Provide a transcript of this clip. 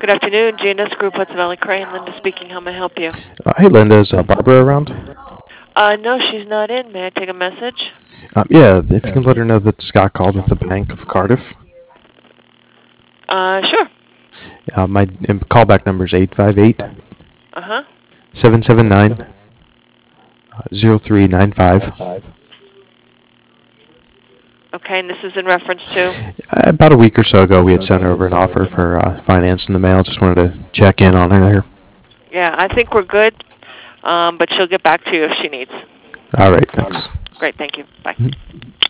Good afternoon, Gina's Group, Hudson Valley Crane. Linda speaking. How may I help you? Hey, Linda, is Barbara around? No, she's not in. May I take a message? Yeah, if you can let her know that Scott called with the Bank of Cardiff. Sure. My callback number is 858 Uh-huh. 779 0395. Okay, and this is in reference to? About a week or so ago, we had sent over an offer for finance in the mail. Just wanted to check in on her. Yeah, I think we're good, but she'll get back to you if she needs. All right, thanks. Great, thank you. Bye.